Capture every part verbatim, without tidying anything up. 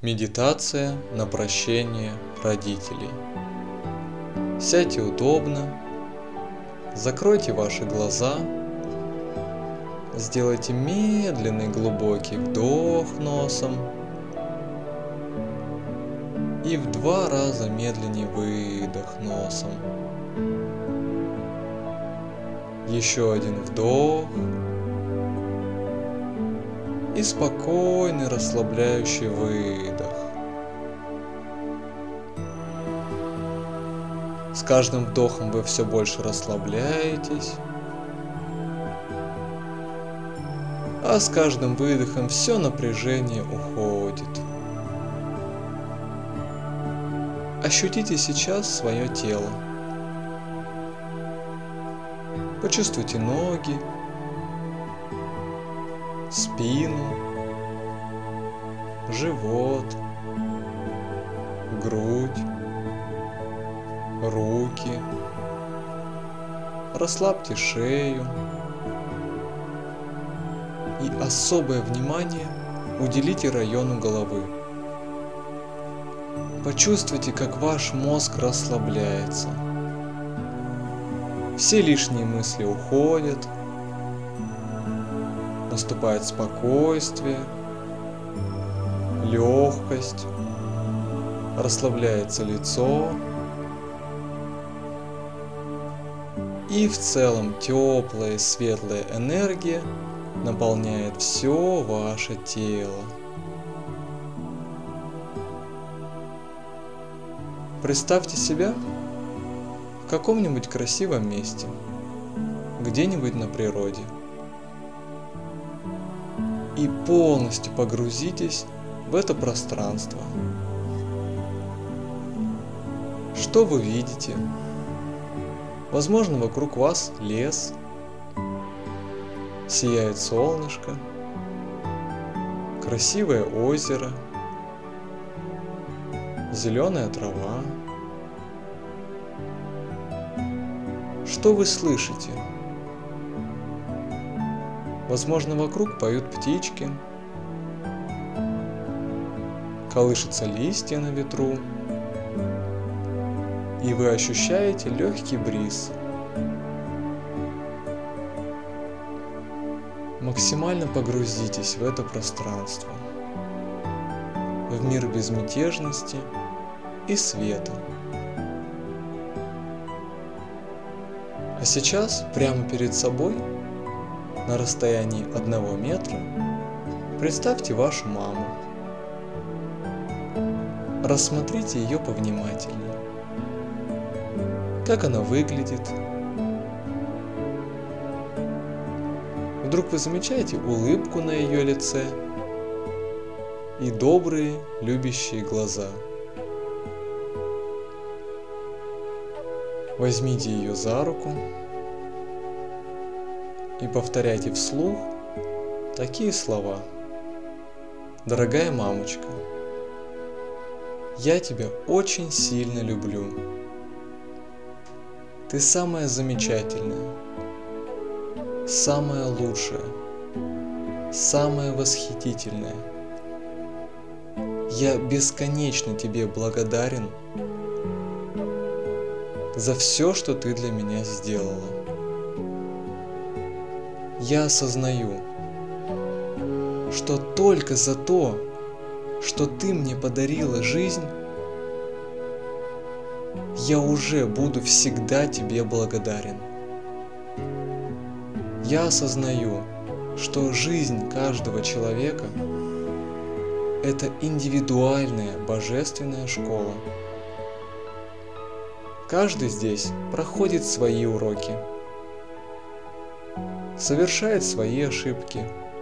Медитация на прощение родителей. Сядьте удобно, закройте ваши глаза, сделайте медленный глубокий вдох носом и в два раза медленнее выдох носом. Еще один вдох и спокойный расслабляющий выдох. С каждым вдохом вы все больше расслабляетесь, а с каждым выдохом все напряжение уходит. Ощутите сейчас свое тело. Почувствуйте ноги, спину, живот, грудь, руки. Расслабьте шею и особое внимание уделите району головы. Почувствуйте, как ваш мозг расслабляется. Все лишние мысли уходят. Наступает спокойствие, легкость, расслабляется лицо и в целом теплая светлая энергия наполняет все ваше тело. Представьте себя в каком-нибудь красивом месте, где-нибудь на природе. И полностью погрузитесь в это пространство. Что вы видите? Возможно, вокруг вас лес, сияет солнышко, красивое озеро, зеленая трава. Что вы слышите? Возможно, вокруг поют птички, колышутся листья на ветру, и вы ощущаете легкий бриз. Максимально погрузитесь в это пространство, в мир безмятежности и света. А сейчас прямо перед собой, на расстоянии одного метра, представьте вашу маму. Рассмотрите ее повнимательнее. Как она выглядит? Вдруг вы замечаете улыбку на ее лице и добрые, любящие глаза. Возьмите ее за руку и повторяйте вслух такие слова. Дорогая мамочка, я тебя очень сильно люблю. Ты самая замечательная, самая лучшая, самая восхитительная. Я бесконечно тебе благодарен за все, что ты для меня сделала. Я осознаю, что только за то, что ты мне подарила жизнь, я уже буду всегда тебе благодарен. Я осознаю, что жизнь каждого человека – это индивидуальная божественная школа. Каждый здесь проходит свои уроки, совершает свои ошибки.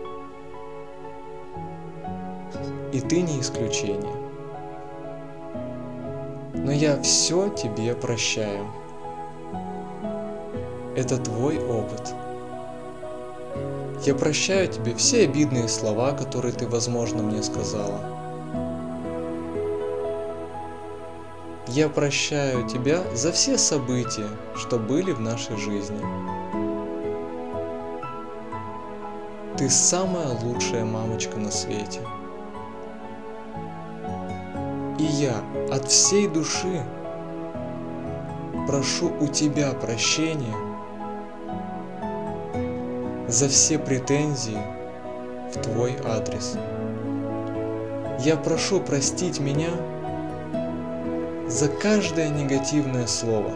И ты не исключение. Но я все тебе прощаю. Это твой опыт. Я прощаю тебе все обидные слова, которые ты, возможно, мне сказала. Я прощаю тебя за все события, что были в нашей жизни. Ты самая лучшая мамочка на свете. И я от всей души прошу у Тебя прощения за все претензии в Твой адрес. Я прошу простить меня за каждое негативное слово,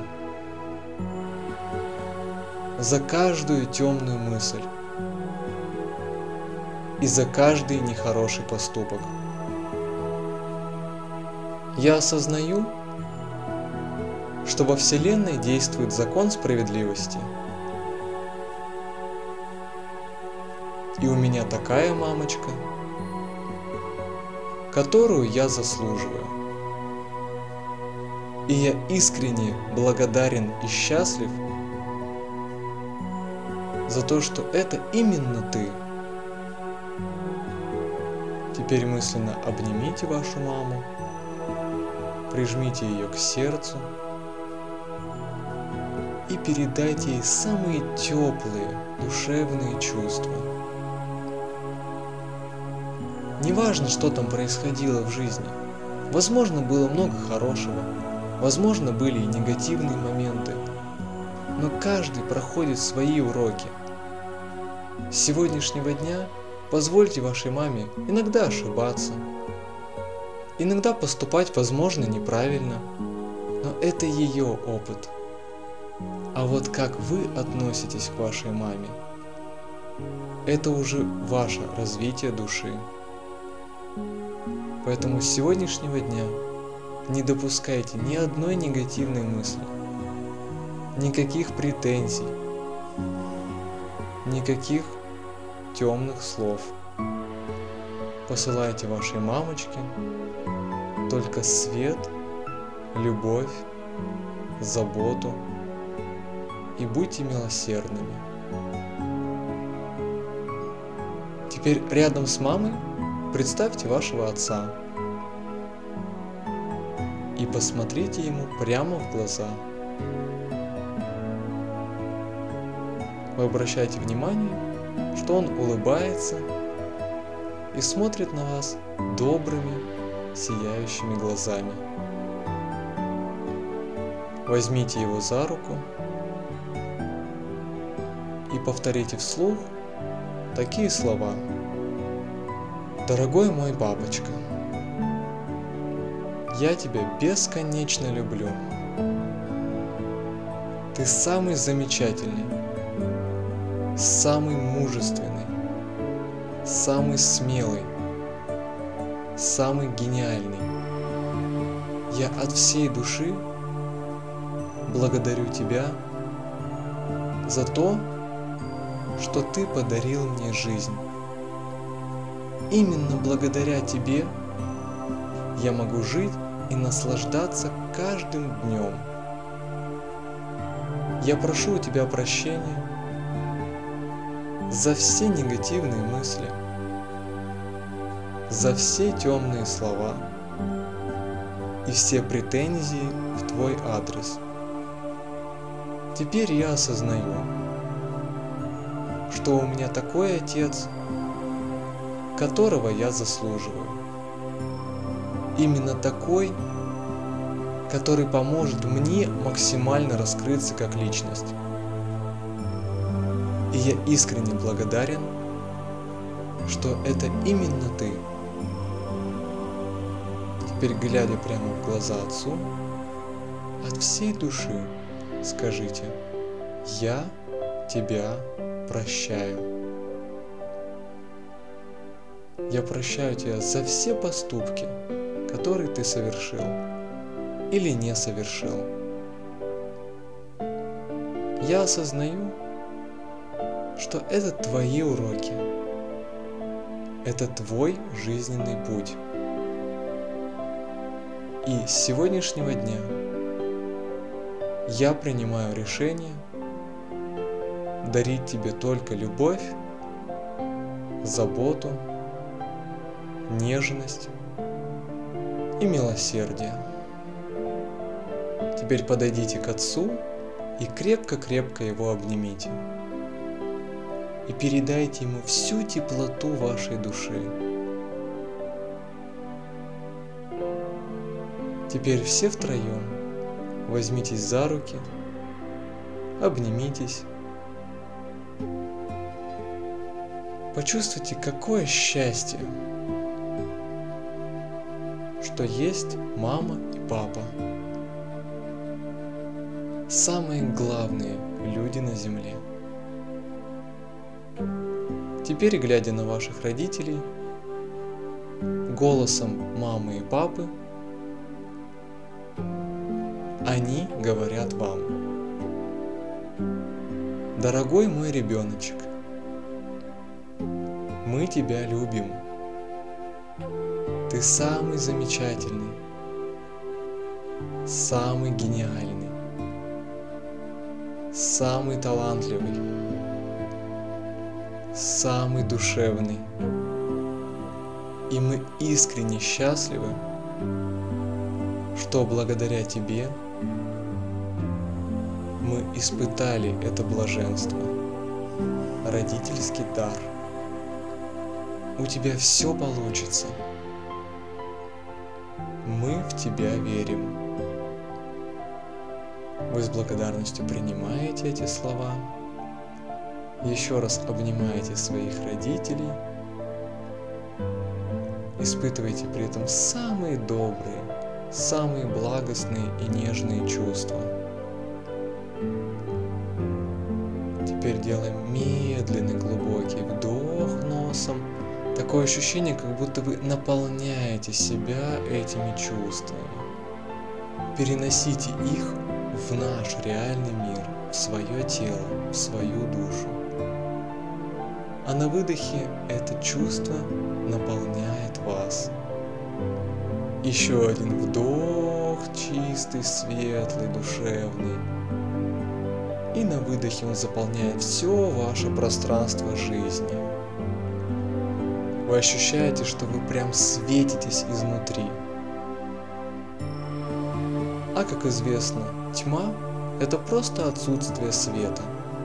за каждую темную мысль и за каждый нехороший поступок. Я осознаю, что во Вселенной действует закон справедливости. И у меня такая мамочка, которую я заслуживаю. И я искренне благодарен и счастлив за то, что это именно ты. Теперь мысленно обнимите вашу маму, прижмите ее к сердцу и передайте ей самые теплые душевные чувства. Неважно, что там происходило в жизни. Возможно, было много хорошего, возможно, были и негативные моменты, но каждый проходит свои уроки. С сегодняшнего дня позвольте вашей маме иногда ошибаться, иногда поступать, возможно, неправильно, но это ее опыт. А вот как вы относитесь к вашей маме, это уже ваше развитие души. Поэтому с сегодняшнего дня не допускайте ни одной негативной мысли, никаких претензий, никаких темных слов. Посылайте вашей мамочке только свет, любовь, заботу и будьте милосердными. Теперь рядом с мамой представьте вашего отца и посмотрите ему прямо в глаза. Вы обращаете внимание, что он улыбается и смотрит на вас добрыми, сияющими глазами. Возьмите его за руку и повторите вслух такие слова. Дорогой мой папочка, я тебя бесконечно люблю. Ты самый замечательный, самый мужественный, самый смелый, самый гениальный. Я от всей души благодарю тебя за то, что ты подарил мне жизнь. Именно благодаря тебе я могу жить и наслаждаться каждым днем. Я прошу у тебя прощения за все негативные мысли, за все темные слова и все претензии в твой адрес. Теперь я осознаю, что у меня такой отец, которого я заслуживаю. Именно такой, который поможет мне максимально раскрыться как личность. И я искренне благодарен, что это именно ты. Теперь, глядя прямо в глаза отцу, от всей души скажите: «Я тебя прощаю». Я прощаю тебя за все поступки, которые ты совершил или не совершил. Я осознаю, что это твои уроки, это твой жизненный путь. И с сегодняшнего дня я принимаю решение дарить тебе только любовь, заботу, нежность и милосердие. Теперь подойдите к отцу и крепко-крепко его обнимите. И передайте ему всю теплоту вашей души. Теперь все втроем возьмитесь за руки, обнимитесь. Почувствуйте, какое счастье, что есть мама и папа. Самые главные люди на земле. Теперь, глядя на ваших родителей, голосом мамы и папы, они говорят вам: дорогой мой ребеночек, мы тебя любим. Ты самый замечательный, самый гениальный, самый талантливый, самый душевный. И мы искренне счастливы, что благодаря тебе мы испытали это блаженство, родительский дар. У тебя все получится. Мы в тебя верим. Вы с благодарностью принимаете эти слова, еще раз обнимаете своих родителей, испытываете при этом самые добрые, самые благостные и нежные чувства. Теперь делаем медленный глубокий вдох носом. Такое ощущение, как будто вы наполняете себя этими чувствами. Переносите их в наш реальный мир, в свое тело, в свою душу. А на выдохе это чувство наполняет вас. Еще один вдох, чистый, светлый, душевный. И на выдохе он заполняет все ваше пространство жизни. Вы ощущаете, что вы прям светитесь изнутри. А как известно, тьма – это просто отсутствие света.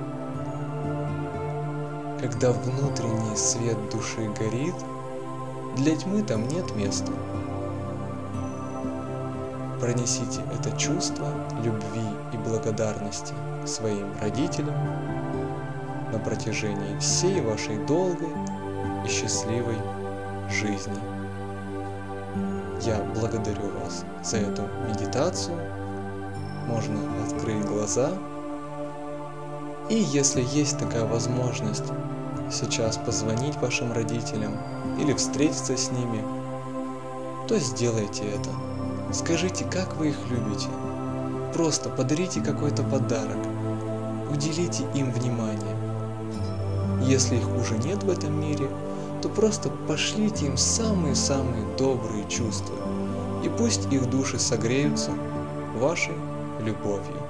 Когда внутренний свет души горит, для тьмы там нет места. Пронесите это чувство любви и благодарности своим родителям на протяжении всей вашей долгой и счастливой жизни. Я благодарю вас за эту медитацию. Можно открыть глаза. И если есть такая возможность сейчас позвонить вашим родителям или встретиться с ними, то сделайте это. Скажите, как вы их любите. Просто подарите какой-то подарок. Уделите им внимание. Если их уже нет в этом мире, то просто пошлите им самые-самые добрые чувства. И пусть их души согреются вашей любовью.